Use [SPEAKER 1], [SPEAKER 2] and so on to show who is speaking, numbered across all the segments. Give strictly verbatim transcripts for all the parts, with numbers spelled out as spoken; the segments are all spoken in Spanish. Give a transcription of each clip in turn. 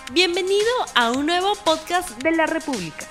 [SPEAKER 1] Bienvenido a un nuevo podcast de la República.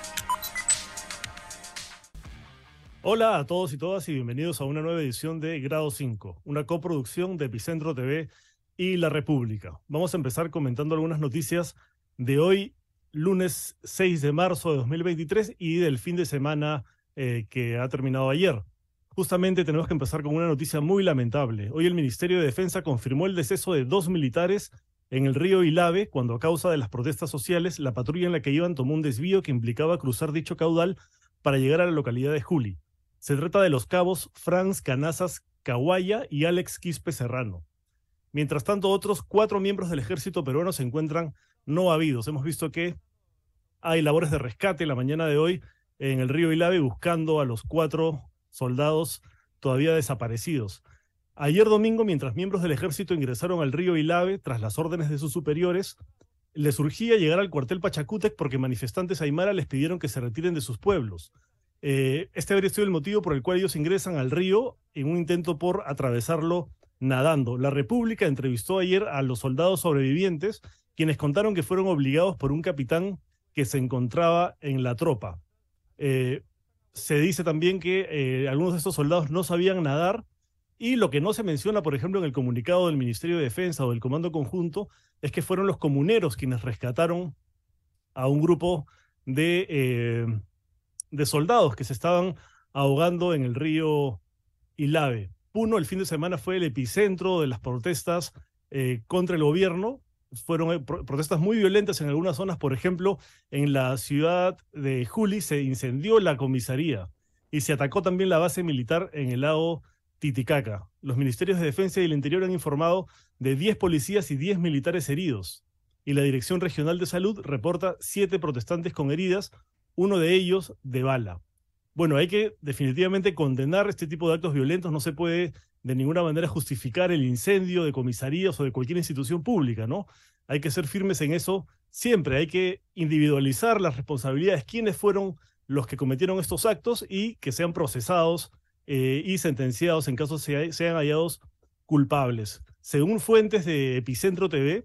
[SPEAKER 2] Hola a todos y todas y bienvenidos a una nueva edición de Grado cinco, una coproducción de Epicentro T V y La República. Vamos a empezar comentando algunas noticias de hoy, lunes seis de marzo de dos mil veintitrés y del fin de semana eh, que ha terminado ayer. Justamente tenemos que empezar con una noticia muy lamentable. Hoy el Ministerio de Defensa confirmó el deceso de dos militares en el río Ilave cuando, a causa de las protestas sociales, la patrulla en la que iban tomó un desvío que implicaba cruzar dicho caudal para llegar a la localidad de Juli. Se trata de los cabos Franz Canazas Caguaya y Alex Quispe Serrano. Mientras tanto, otros cuatro miembros del ejército peruano se encuentran no habidos. Hemos visto que hay labores de rescate la mañana de hoy en el río Ilave buscando a los cuatro soldados todavía desaparecidos. Ayer domingo, mientras miembros del ejército ingresaron al río Ilave tras las órdenes de sus superiores, les urgía llegar al cuartel Pachacútec porque manifestantes aymara les pidieron que se retiren de sus pueblos. Eh, este habría sido el motivo por el cual ellos ingresan al río en un intento por atravesarlo nadando. La República entrevistó ayer a los soldados sobrevivientes, quienes contaron que fueron obligados por un capitán que se encontraba en la tropa. Eh, se dice también que eh, algunos de estos soldados no sabían nadar, y lo que no se menciona, por ejemplo, en el comunicado del Ministerio de Defensa o del Comando Conjunto, es que fueron los comuneros quienes rescataron a un grupo de... Eh, de soldados que se estaban ahogando en el río Ilave. Puno el fin de semana fue el epicentro de las protestas eh, contra el gobierno. Fueron eh, pro protestas muy violentas en algunas zonas. Por ejemplo, en la ciudad de Juli se incendió la comisaría y se atacó también la base militar en el lago Titicaca. Los ministerios de Defensa y del Interior han informado de diez policías y diez militares heridos, y la Dirección Regional de Salud reporta siete protestantes con heridas, uno de ellos de bala. Bueno, hay que definitivamente condenar este tipo de actos violentos. No se puede de ninguna manera justificar el incendio de comisarías o de cualquier institución pública, ¿no? Hay que ser firmes en eso siempre. Hay que individualizar las responsabilidades, quiénes fueron los que cometieron estos actos, y que sean procesados eh, y sentenciados en caso se, sean hallados culpables. Según fuentes de Epicentro T V,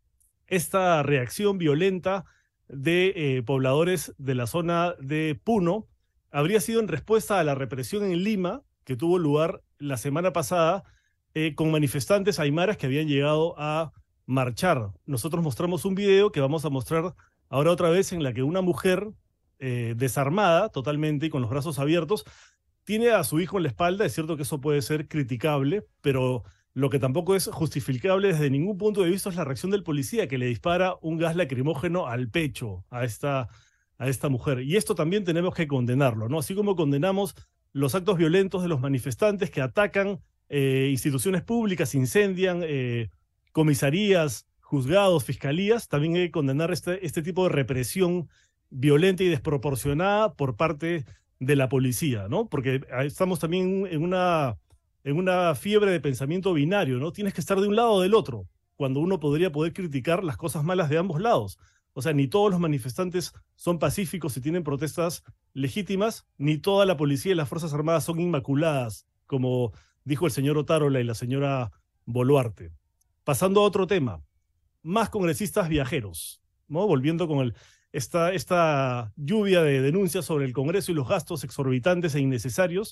[SPEAKER 2] esta reacción violenta de eh, pobladores de la zona de Puno habría sido en respuesta a la represión en Lima que tuvo lugar la semana pasada eh, con manifestantes aymaras que habían llegado a marchar. Nosotros mostramos un video que vamos a mostrar ahora otra vez, en la que una mujer eh, desarmada totalmente y con los brazos abiertos tiene a su hijo en la espalda. Es cierto que eso puede ser criticable, pero lo que tampoco es justificable desde ningún punto de vista es la reacción del policía, que le dispara un gas lacrimógeno al pecho a esta, a esta mujer. Y esto también tenemos que condenarlo, ¿no? Así como condenamos los actos violentos de los manifestantes que atacan eh, instituciones públicas, incendian eh, comisarías, juzgados, fiscalías, también hay que condenar este, este tipo de represión violenta y desproporcionada por parte de la policía, ¿no? Porque estamos también en una... en una fiebre de pensamiento binario, ¿no? Tienes que estar de un lado o del otro, cuando uno podría poder criticar las cosas malas de ambos lados. O sea, ni todos los manifestantes son pacíficos y tienen protestas legítimas, ni toda la policía y las Fuerzas Armadas son inmaculadas, como dijo el señor Otárola y la señora Boluarte. Pasando a otro tema, más congresistas viajeros, ¿no? Volviendo con el, esta, esta lluvia de denuncias sobre el Congreso y los gastos exorbitantes e innecesarios.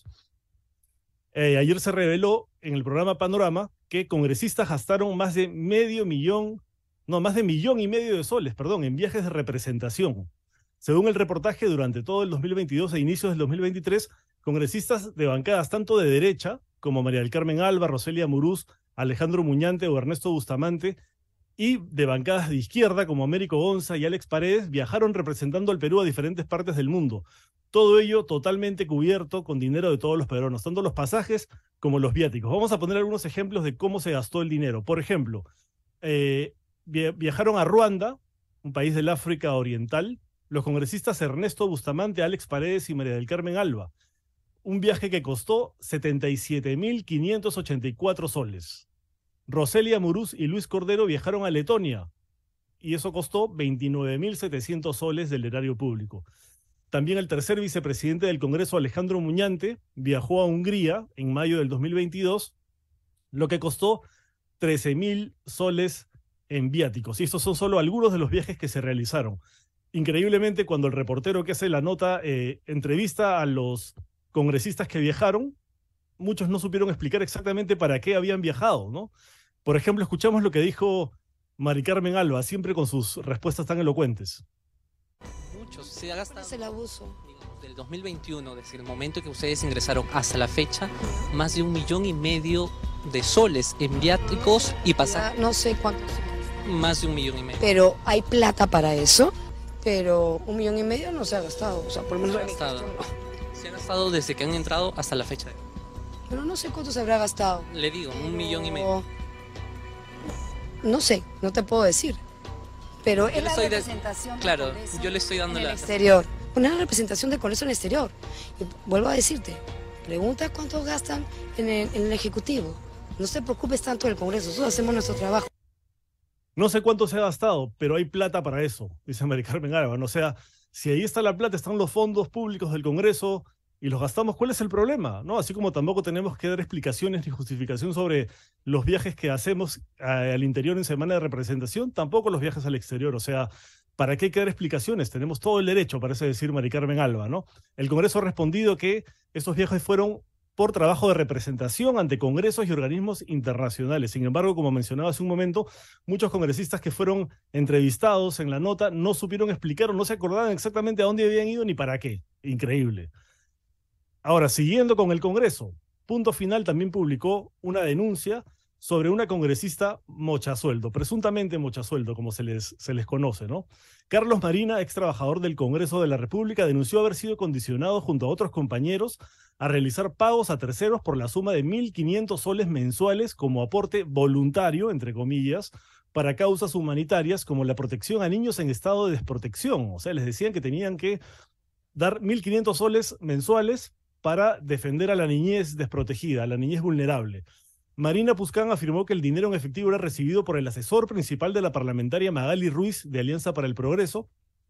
[SPEAKER 2] Eh, ayer se reveló en el programa Panorama que congresistas gastaron más de medio millón, no, más de millón y medio de soles, perdón, en viajes de representación. Según el reportaje, durante todo el dos mil veintidós e inicios del dos mil veintitrés, congresistas de bancadas tanto de derecha, como María del Carmen Alba, Roselia Muruz, Alejandro Muñante o Ernesto Bustamante, y de bancadas de izquierda, como Américo Gonza y Alex Paredes, viajaron representando al Perú a diferentes partes del mundo. Todo ello totalmente cubierto con dinero de todos los peruanos, tanto los pasajes como los viáticos. Vamos a poner algunos ejemplos de cómo se gastó el dinero. Por ejemplo, eh, viajaron a Ruanda, un país del África Oriental, los congresistas Ernesto Bustamante, Alex Paredes y María del Carmen Alba. Un viaje que costó setenta y siete mil quinientos ochenta y cuatro soles. Roselia Muruz y Luis Cordero viajaron a Letonia, y eso costó veintinueve mil setecientos soles del erario público. También el tercer vicepresidente del Congreso, Alejandro Muñante, viajó a Hungría en mayo del dos mil veintidós, lo que costó trece mil soles en viáticos. Y estos son solo algunos de los viajes que se realizaron. Increíblemente, cuando el reportero que hace la nota eh, entrevista a los congresistas que viajaron, muchos no supieron explicar exactamente para qué habían viajado, ¿no? Por ejemplo, escuchamos lo que dijo Mari Carmen Alba, siempre con sus respuestas tan elocuentes.
[SPEAKER 3] Muchos, se ha gastado.
[SPEAKER 4] ¿Cuál es el abuso?
[SPEAKER 3] Digamos, del dos mil veintiuno, desde el momento que ustedes ingresaron hasta la fecha, más de un millón y medio de soles en viáticos y pasajes.
[SPEAKER 4] No sé cuánto.
[SPEAKER 3] Más de un millón y medio.
[SPEAKER 4] Pero hay plata para eso, pero un millón y medio no se ha gastado. O sea, por lo menos
[SPEAKER 3] Se ha gastado. Se ha gastado desde que han entrado hasta la fecha.
[SPEAKER 4] Pero no sé cuánto se habrá gastado.
[SPEAKER 3] Le digo, un
[SPEAKER 4] Pero...
[SPEAKER 3] millón y medio.
[SPEAKER 4] No sé, no te puedo decir. Pero
[SPEAKER 3] Yo
[SPEAKER 4] es la
[SPEAKER 3] estoy de-
[SPEAKER 4] representación
[SPEAKER 3] Claro,
[SPEAKER 4] del Congreso
[SPEAKER 3] yo le estoy dando
[SPEAKER 4] en el
[SPEAKER 3] la...
[SPEAKER 4] exterior. Una representación del Congreso en el exterior. Y vuelvo a decirte, pregunta cuánto gastan en el, en el Ejecutivo. No te preocupes tanto del Congreso, nosotros hacemos nuestro trabajo.
[SPEAKER 2] No sé cuánto se ha gastado, pero hay plata para eso, dice Mari Carmen Alba. O sea, si ahí está la plata, están los fondos públicos del Congreso y los gastamos, ¿cuál es el problema? ¿No? Así como tampoco tenemos que dar explicaciones ni justificación sobre los viajes que hacemos eh, al interior en semana de representación, tampoco los viajes al exterior. O sea, ¿para qué hay que dar explicaciones? Tenemos todo el derecho, parece decir Mari Carmen Alba, ¿no? El Congreso ha respondido que estos viajes fueron por trabajo de representación ante congresos y organismos internacionales. Sin embargo, como mencionaba hace un momento, muchos congresistas que fueron entrevistados en la nota no supieron explicar o no se acordaban exactamente a dónde habían ido ni para qué. Increíble. Ahora, siguiendo con el Congreso, Punto Final también publicó una denuncia sobre una congresista mochasueldo, presuntamente mochasueldo, como se les, se les conoce, ¿no? Carlos Marina, ex trabajador del Congreso de la República, denunció haber sido condicionado junto a otros compañeros a realizar pagos a terceros por la suma de mil quinientos soles mensuales como aporte voluntario, entre comillas, para causas humanitarias como la protección a niños en estado de desprotección. O sea, les decían que tenían que dar mil quinientos soles mensuales para defender a la niñez desprotegida, a la niñez vulnerable. Marina Puscán afirmó que el dinero en efectivo era recibido por el asesor principal de la parlamentaria Magali Ruiz de Alianza para el Progreso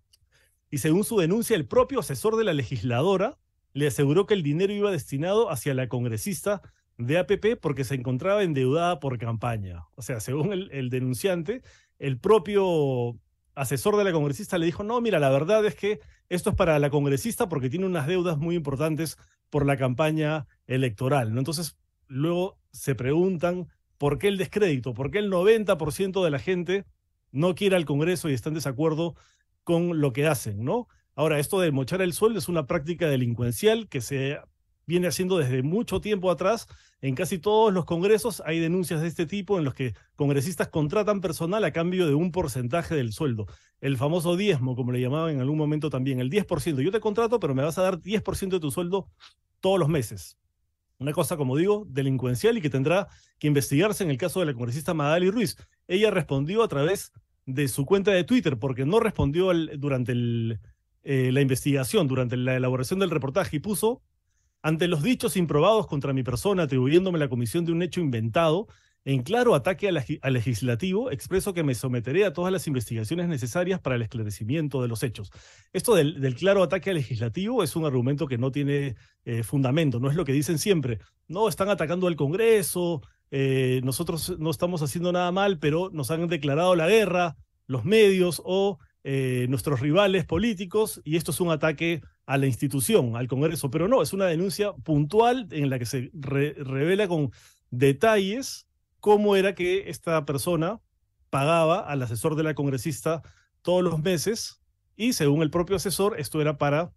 [SPEAKER 2] y según su denuncia, el propio asesor de la legisladora le aseguró que el dinero iba destinado hacia la congresista de A P P porque se encontraba endeudada por campaña. O sea, según el, el denunciante, el propio asesor de la congresista le dijo, no, mira, la verdad es que esto es para la congresista porque tiene unas deudas muy importantes por la campaña electoral, ¿no? Entonces, luego se preguntan por qué el descrédito, por qué el noventa por ciento de la gente no quiere al Congreso y está en desacuerdo con lo que hacen, ¿no? Ahora, esto de mochar el sueldo es una práctica delincuencial que se viene haciendo desde mucho tiempo atrás. En casi todos los congresos hay denuncias de este tipo en los que congresistas contratan personal a cambio de un porcentaje del sueldo. El famoso diezmo, como le llamaban en algún momento también, el diez por ciento. Yo te contrato, pero me vas a dar diez por ciento de tu sueldo todos los meses. Una cosa, como digo, delincuencial y que tendrá que investigarse en el caso de la congresista Magali Ruiz. Ella respondió a través de su cuenta de Twitter porque no respondió al, durante el, eh, la investigación, durante la elaboración del reportaje y puso: ante los dichos improbados contra mi persona, atribuyéndome la comisión de un hecho inventado, en claro ataque al, al legislativo, expreso que me someteré a todas las investigaciones necesarias para el esclarecimiento de los hechos. Esto del, del claro ataque al legislativo es un argumento que no tiene eh, fundamento, no es lo que dicen siempre. No, están atacando al Congreso, eh, nosotros no estamos haciendo nada mal, pero nos han declarado la guerra, los medios o eh, nuestros rivales políticos, y esto es un ataque a la institución, al Congreso. Pero no, es una denuncia puntual en la que se re revela con detalles cómo era que esta persona pagaba al asesor de la congresista todos los meses y según el propio asesor esto era para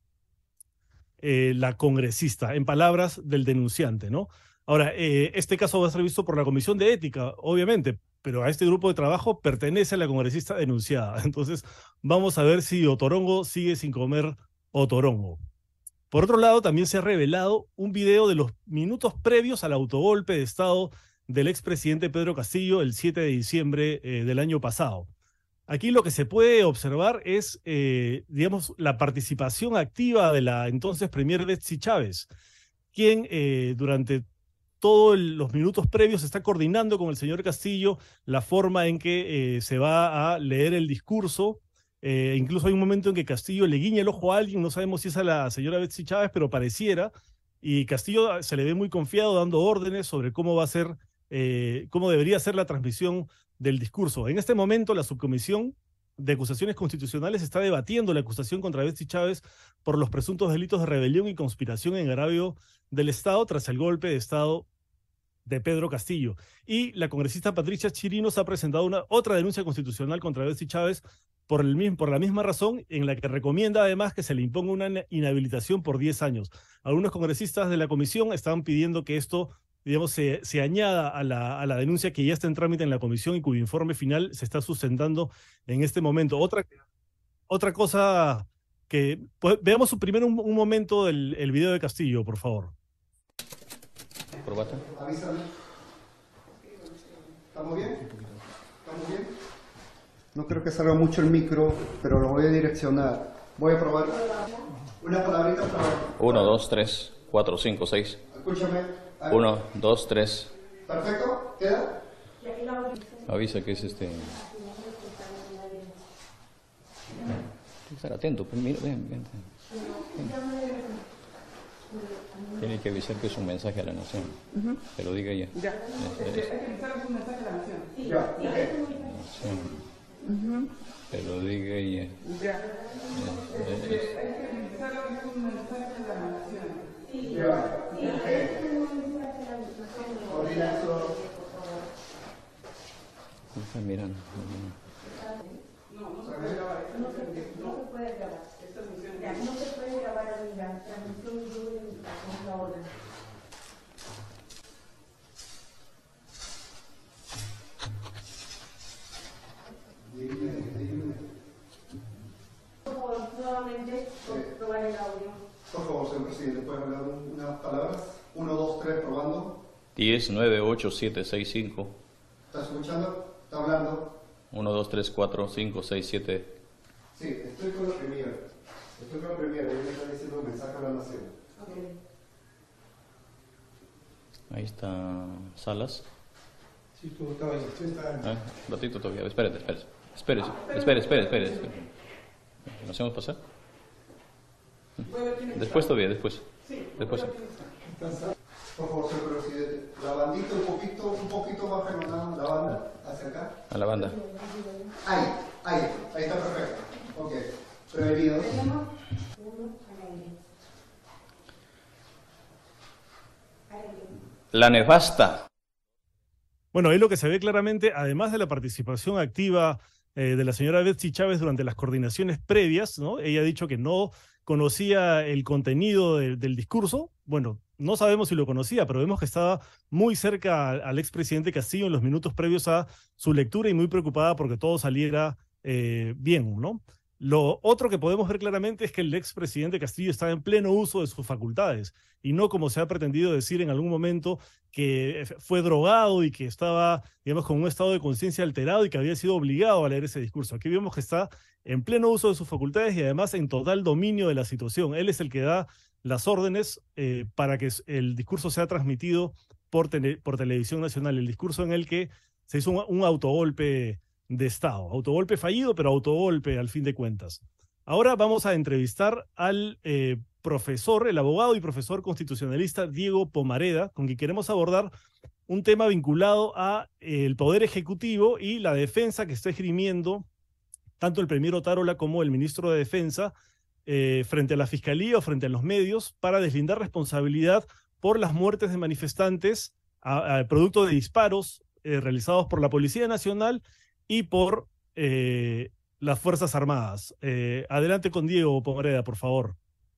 [SPEAKER 2] eh, la congresista, en palabras del denunciante, ¿no? Ahora, eh, este caso va a ser visto por la Comisión de Ética, obviamente, pero a este grupo de trabajo pertenece a la congresista denunciada. Entonces, vamos a ver si Otorongo sigue sin comer Otorongo. Por otro lado, también se ha revelado un video de los minutos previos al autogolpe de Estado del expresidente Pedro Castillo el siete de diciembre eh, del año pasado. Aquí lo que se puede observar es, eh, digamos, la participación activa de la entonces premier Betsy Chávez, quien eh, durante todos los minutos previos está coordinando con el señor Castillo la forma en que eh, se va a leer el discurso. Eh, incluso hay un momento en que Castillo le guiña el ojo a alguien, no sabemos si es a la señora Betsy Chávez, pero pareciera, y Castillo se le ve muy confiado dando órdenes sobre cómo va a ser, eh, cómo debería ser la transmisión del discurso. En este momento, la subcomisión de acusaciones constitucionales está debatiendo la acusación contra Betsy Chávez por los presuntos delitos de rebelión y conspiración en agravio del Estado tras el golpe de Estado de Pedro Castillo. Y la congresista Patricia Chirinos ha presentado una, otra denuncia constitucional contra Betsy Chávez por, el mismo, por la misma razón, en la que recomienda además que se le imponga una inhabilitación por diez años. Algunos congresistas de la comisión estaban pidiendo que esto, digamos, se, se añada a la, a la denuncia que ya está en trámite en la comisión y cuyo informe final se está sustentando en este momento. Otra, otra cosa que... Pues, veamos primero un, un momento el, el video de Castillo, por favor.
[SPEAKER 5] ¿Probata?
[SPEAKER 6] Avísame. ¿Estamos bien? ¿Estamos bien? No creo que salga mucho el micro, pero lo voy a direccionar. Voy a probar una palabrita para...
[SPEAKER 5] Uno, dos, tres, cuatro, cinco, seis.
[SPEAKER 6] Escúchame.
[SPEAKER 5] Uno, dos, tres.
[SPEAKER 6] ¿Perfecto? ¿Queda?
[SPEAKER 5] Avisa que es este... Tienes que estar atento, pues mira, ven, ven. ven. Tiene que avisar que es un mensaje a la nación. Uh-huh. Que lo diga ella.
[SPEAKER 7] Ya. Es, es, hay que avisar que es un mensaje a la nación. Sí.
[SPEAKER 6] Ya.
[SPEAKER 7] Sí.
[SPEAKER 6] Okay.
[SPEAKER 7] Uh-huh.
[SPEAKER 5] Que lo diga ella.
[SPEAKER 7] Ya.
[SPEAKER 5] Es, es, es.
[SPEAKER 7] Hay que avisar que es un mensaje a la nación.
[SPEAKER 6] Sí. Ya. Okay. Coordina eso.
[SPEAKER 5] ¿Cómo estás mirando?
[SPEAKER 7] No, no se puede grabar. No se puede grabar. Esta función ya. No se puede grabar a mí la transmisión y la orden. Por favor, nuevamente, probar el audio.
[SPEAKER 6] Por favor, señor presidente, ¿puede hablar unas palabras? Uno, dos, tres, probando.
[SPEAKER 5] diez, nueve, ocho, siete, seis, cinco.
[SPEAKER 6] ¿Estás escuchando? ¿Está hablando?
[SPEAKER 5] uno, dos, tres, cuatro, cinco, seis, siete.
[SPEAKER 6] Sí, estoy con la primera. Estoy con la primera. Ella me está diciendo un mensaje a la nación.
[SPEAKER 7] Okay.
[SPEAKER 5] Ahí está Salas.
[SPEAKER 6] Sí, tú estabas ahí. Sí, está ahí.
[SPEAKER 5] Ah, un ratito todavía. Espérate, espérate. Espérese, espere, espere, espere. espere. ¿Nos hacemos pasar? Después todavía, después. Después.
[SPEAKER 6] Por favor, señor presidente. La bandita un poquito, un poquito más remanada, la banda, hacia acá.
[SPEAKER 5] A la banda.
[SPEAKER 6] Ahí, ahí, ahí está perfecto. Ok. Prevenidos.
[SPEAKER 5] La nefasta.
[SPEAKER 2] Bueno, ahí lo que se ve claramente, además de la participación activa eh, de la señora Betsy Chávez durante las coordinaciones previas, ¿no? Ella ha dicho que no conocía el contenido de, del discurso. Bueno, no sabemos si lo conocía, pero vemos que estaba muy cerca al, al expresidente Castillo en los minutos previos a su lectura y muy preocupada porque todo saliera eh, bien, ¿no? Lo otro que podemos ver claramente es que el expresidente Castillo estaba en pleno uso de sus facultades y no como se ha pretendido decir en algún momento que fue drogado y que estaba, digamos, con un estado de conciencia alterado y que había sido obligado a leer ese discurso. Aquí vemos que está en pleno uso de sus facultades y además en total dominio de la situación. Él es el que da las órdenes eh, para que el discurso sea transmitido por, tele, por televisión nacional, el discurso en el que se hizo un, un autogolpe de Estado. Autogolpe fallido, pero autogolpe al fin de cuentas. Ahora vamos a entrevistar al eh, profesor, el abogado y profesor constitucionalista Diego Pomareda, con quien queremos abordar un tema vinculado a eh, el Poder Ejecutivo y la defensa que está esgrimiendo tanto el premier Otárola como el ministro de Defensa eh, frente a la Fiscalía o frente a los medios para deslindar responsabilidad por las muertes de manifestantes a, a producto de disparos eh, realizados por la Policía Nacional y por eh, las Fuerzas Armadas. Eh, adelante con Diego Pomareda, por favor.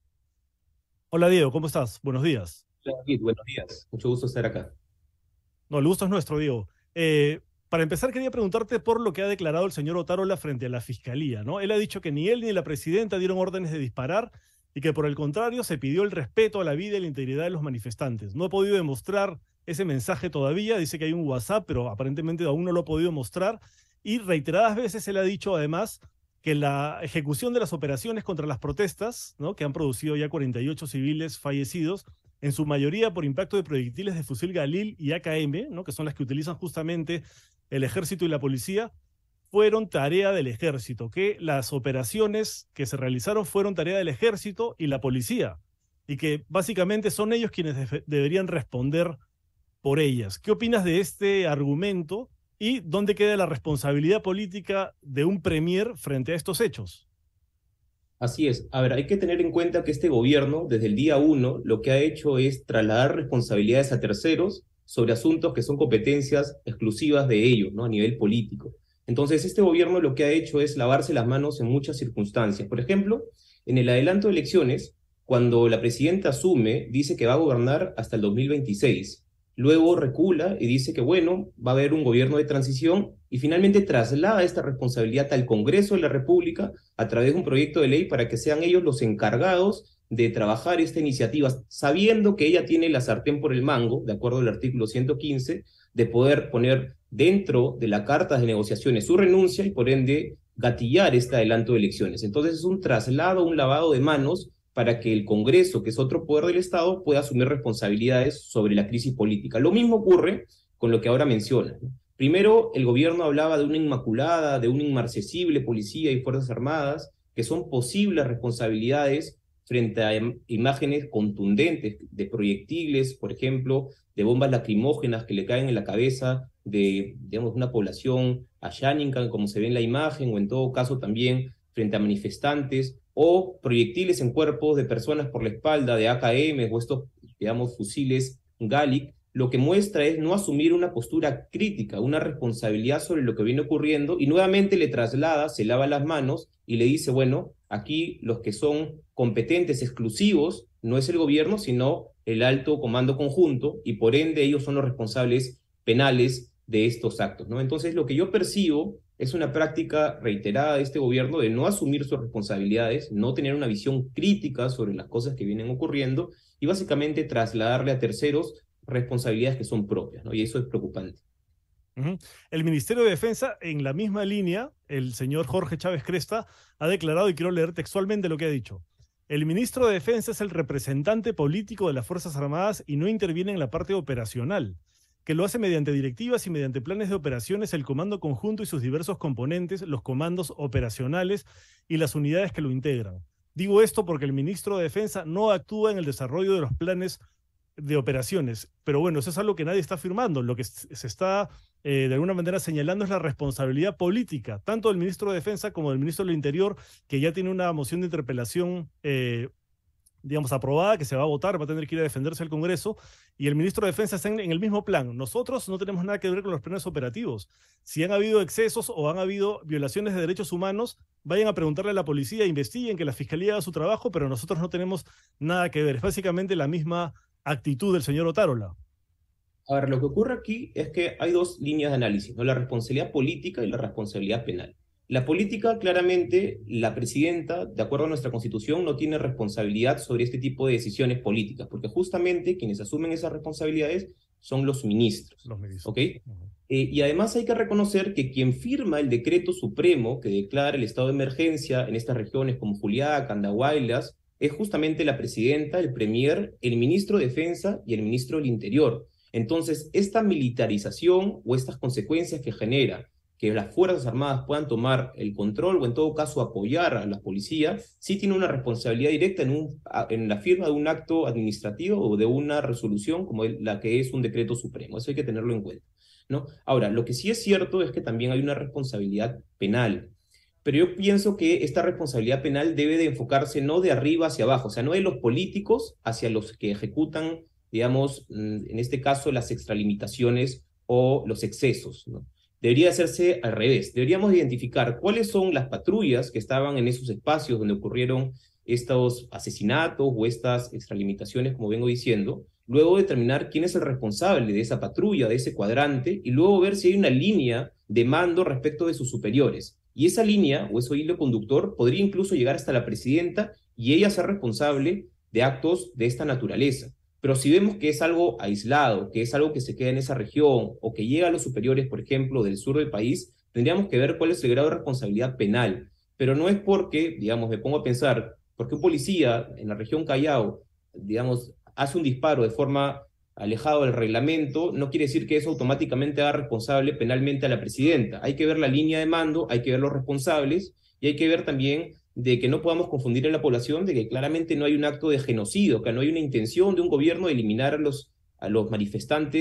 [SPEAKER 2] Hola Diego, ¿cómo estás? Buenos días.
[SPEAKER 8] Hola David, buenos días. Mucho gusto estar acá.
[SPEAKER 2] No, el gusto es nuestro, Diego. Eh, para empezar, quería preguntarte por lo que ha declarado el señor Otárola frente a la Fiscalía, ¿no? Él ha dicho que ni él ni la presidenta dieron órdenes de disparar y que por el contrario se pidió el respeto a la vida y la integridad de los manifestantes. No ha podido demostrar ese mensaje todavía, dice que hay un WhatsApp, pero aparentemente aún no lo ha podido mostrar. Y reiteradas veces él ha dicho además que la ejecución de las operaciones contra las protestas, ¿no?, que han producido ya cuarenta y ocho civiles fallecidos, en su mayoría por impacto de proyectiles de fusil Galil y A K M, ¿no?, que son las que utilizan justamente el ejército y la policía, fueron tarea del ejército, que las operaciones que se realizaron fueron tarea del ejército y la policía, y que básicamente son ellos quienes de- deberían responder por ellas. ¿Qué opinas de este argumento? ¿Y dónde queda la responsabilidad política de un premier frente a estos hechos?
[SPEAKER 8] Así es. A ver, hay que tener en cuenta que este gobierno, desde el día uno, lo que ha hecho es trasladar responsabilidades a terceros sobre asuntos que son competencias exclusivas de ellos, ¿no? A nivel político. Entonces, este gobierno lo que ha hecho es lavarse las manos en muchas circunstancias. Por ejemplo, en el adelanto de elecciones, cuando la presidenta asume, dice que va a gobernar hasta el dos mil veintiséis. Luego recula y dice que, bueno, va a haber un gobierno de transición y finalmente traslada esta responsabilidad al Congreso de la República a través de un proyecto de ley para que sean ellos los encargados de trabajar esta iniciativa, sabiendo que ella tiene la sartén por el mango, de acuerdo al artículo ciento quince, de poder poner dentro de la carta de negociaciones su renuncia y por ende gatillar este adelanto de elecciones. Entonces es un traslado, un lavado de manos para que el Congreso, que es otro poder del Estado, pueda asumir responsabilidades sobre la crisis política. Lo mismo ocurre con lo que ahora menciona, ¿no? Primero, el gobierno hablaba de una inmaculada, de una inmarcesible policía y Fuerzas Armadas, que son posibles responsabilidades frente a im- imágenes contundentes de proyectiles, por ejemplo, de bombas lacrimógenas que le caen en la cabeza de, digamos, una población ayánica, como se ve en la imagen, o en todo caso también frente a manifestantes, o proyectiles en cuerpos de personas por la espalda de A K M o estos, digamos, fusiles Gallic, lo que muestra es no asumir una postura crítica, una responsabilidad sobre lo que viene ocurriendo, y nuevamente le traslada, se lava las manos y le dice, bueno, aquí los que son competentes exclusivos no es el gobierno, sino el alto comando conjunto, y por ende ellos son los responsables penales de estos actos, ¿no? Entonces lo que yo percibo es una práctica reiterada de este gobierno de no asumir sus responsabilidades, no tener una visión crítica sobre las cosas que vienen ocurriendo y básicamente trasladarle a terceros responsabilidades que son propias, ¿no? Y eso es preocupante.
[SPEAKER 2] Uh-huh. El Ministerio de Defensa, en la misma línea, el señor Jorge Chávez Cresta ha declarado, y quiero leer textualmente lo que ha dicho: el ministro de Defensa es el representante político de las Fuerzas Armadas y no interviene en la parte operacional, que lo hace mediante directivas y mediante planes de operaciones el Comando Conjunto y sus diversos componentes, los comandos operacionales y las unidades que lo integran. Digo esto porque el ministro de Defensa no actúa en el desarrollo de los planes de operaciones, pero bueno, eso es algo que nadie está afirmando. Lo que se está eh, de alguna manera señalando es la responsabilidad política, tanto del ministro de Defensa como del ministro del Interior, que ya tiene una moción de interpelación eh, digamos, aprobada, que se va a votar, va a tener que ir a defenderse al Congreso, y el ministro de Defensa está en, en el mismo plan. Nosotros no tenemos nada que ver con los planes operativos. Si han habido excesos o han habido violaciones de derechos humanos, vayan a preguntarle a la policía, investiguen, que la fiscalía haga su trabajo, pero nosotros no tenemos nada que ver. Es básicamente la misma actitud del señor Otárola.
[SPEAKER 8] A ver, lo que ocurre aquí es que hay dos líneas de análisis, ¿no? La responsabilidad política y la responsabilidad penal. La política, claramente, la presidenta, de acuerdo a nuestra Constitución, no tiene responsabilidad sobre este tipo de decisiones políticas, porque justamente quienes asumen esas responsabilidades son los ministros.
[SPEAKER 2] Los ministros.
[SPEAKER 8] ¿Ok? Uh-huh. Eh, y además hay que reconocer que quien firma el decreto supremo que declara el estado de emergencia en estas regiones como Juliaca, Andahuaylas, es justamente la presidenta, el premier, el ministro de Defensa y el ministro del Interior. Entonces, esta militarización o estas consecuencias que genera que las Fuerzas Armadas puedan tomar el control o en todo caso apoyar a la policía, sí tiene una responsabilidad directa en, un, en la firma de un acto administrativo o de una resolución como la que es un decreto supremo. Eso hay que tenerlo en cuenta, ¿no? Ahora, lo que sí es cierto es que también hay una responsabilidad penal, pero yo pienso que esta responsabilidad penal debe de enfocarse no de arriba hacia abajo, o sea, no de los políticos hacia los que ejecutan, digamos, en este caso, las extralimitaciones o los excesos, ¿no? Debería hacerse al revés. Deberíamos identificar cuáles son las patrullas que estaban en esos espacios donde ocurrieron estos asesinatos o estas extralimitaciones, como vengo diciendo, luego determinar quién es el responsable de esa patrulla, de ese cuadrante, y luego ver si hay una línea de mando respecto de sus superiores. Y esa línea, o ese hilo conductor, podría incluso llegar hasta la presidenta y ella ser responsable de actos de esta naturaleza. Pero si vemos que es algo aislado, que es algo que se queda en esa región, o que llega a los superiores, por ejemplo, del sur del país, tendríamos que ver cuál es el grado de responsabilidad penal. Pero no es porque, digamos, me pongo a pensar, porque un policía en la región Callao, digamos, hace un disparo de forma alejada del reglamento, no quiere decir que eso automáticamente haga responsable penalmente a la presidenta. Hay que ver la línea de mando, hay que ver los responsables, y hay que ver también de que no podamos confundir en la población de que claramente no hay un acto de genocidio, que no hay una intención de un gobierno de eliminar a los, a los manifestantes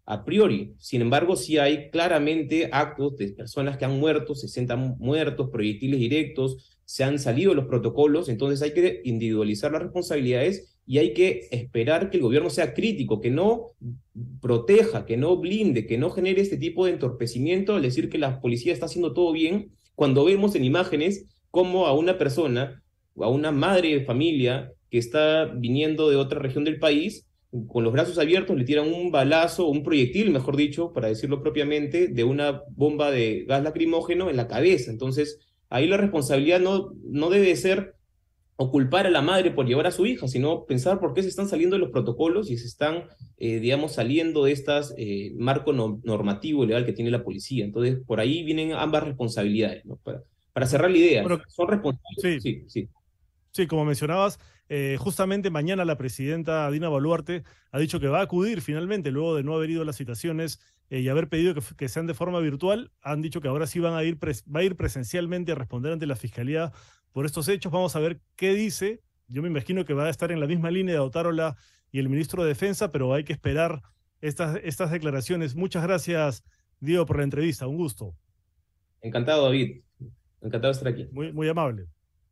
[SPEAKER 8] a priori. Sin embargo, sí hay claramente actos de personas que han muerto, sesenta muertos, proyectiles directos, se han salido los protocolos, entonces hay que individualizar las responsabilidades y hay que esperar que el gobierno sea crítico, que no proteja, que no blinde, que no genere este tipo de entorpecimiento al decir que la policía está haciendo todo bien, cuando vemos en imágenes cómo a una persona, a una madre de familia que está viniendo de otra región del país, con los brazos abiertos le tiran un balazo, un proyectil, mejor dicho, para decirlo propiamente, de una bomba de gas lacrimógeno en la cabeza. Entonces, ahí la responsabilidad no, no debe ser o culpar a la madre por llevar a su hija, sino pensar por qué se están saliendo de los protocolos y se están, eh, digamos, saliendo de estas eh, marco no, normativo y legal que tiene la policía. Entonces, por ahí vienen ambas responsabilidades, ¿no? Para, para cerrar la idea,
[SPEAKER 2] Bueno,
[SPEAKER 8] son responsables.
[SPEAKER 2] sí.
[SPEAKER 8] sí, sí.
[SPEAKER 2] Sí, como mencionabas, eh, justamente mañana la presidenta Dina Boluarte ha dicho que va a acudir finalmente, luego de no haber ido a las citaciones eh, y haber pedido que, que sean de forma virtual. Han dicho que ahora sí van a ir pres- va a ir presencialmente a responder ante la Fiscalía por estos hechos. Vamos a ver qué dice. Yo me imagino que va a estar en la misma línea de Otárola y el ministro de Defensa, pero hay que esperar estas, estas declaraciones. Muchas gracias, Diego, por la entrevista. Un gusto.
[SPEAKER 8] Encantado, David. Encantado de estar aquí.
[SPEAKER 2] Muy, muy amable.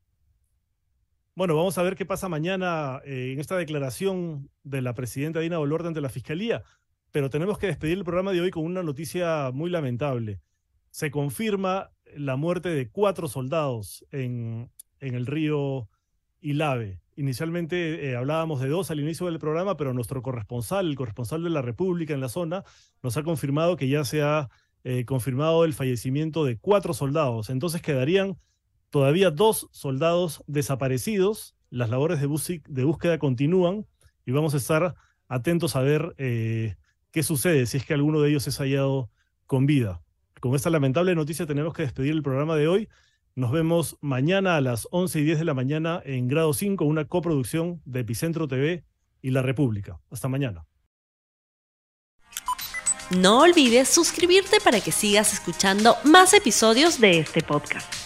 [SPEAKER 2] Bueno, vamos a ver qué pasa mañana eh, en esta declaración de la presidenta Dina Boluarte ante la Fiscalía, pero tenemos que despedir el programa de hoy con una noticia muy lamentable. Se confirma la muerte de cuatro soldados en, en el río Ilave. Inicialmente eh, hablábamos de dos al inicio del programa, pero nuestro corresponsal, el corresponsal de la República en la zona, nos ha confirmado que ya se ha eh, confirmado el fallecimiento de cuatro soldados. Entonces quedarían todavía dos soldados desaparecidos. Las labores de, bus- de búsqueda continúan y vamos a estar atentos a ver eh, qué sucede, si es que alguno de ellos es hallado con vida. Con esta lamentable noticia tenemos que despedir el programa de hoy. Nos vemos mañana a las once y diez de la mañana en Grado cinco, una coproducción de Epicentro T V y La República. Hasta mañana.
[SPEAKER 1] No olvides suscribirte para que sigas escuchando más episodios de este podcast.